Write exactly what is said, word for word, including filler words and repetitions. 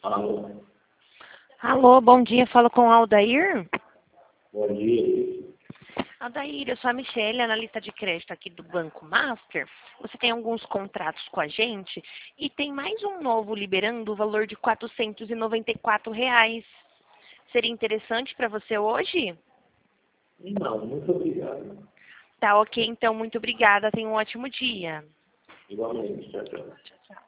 Alô, Alô, bom dia, falo com o Aldair. bom dia. Aldair, eu sou a Michelle, analista de crédito aqui do Banco Master. Você tem alguns contratos com a gente e tem mais um novo liberando o valor de quatrocentos e noventa e quatro reais. Seria interessante para você hoje? Não, muito obrigado. Tá ok, então, muito obrigada. Tenha um ótimo dia. Igualmente, tchau, tchau. Tchau, tchau.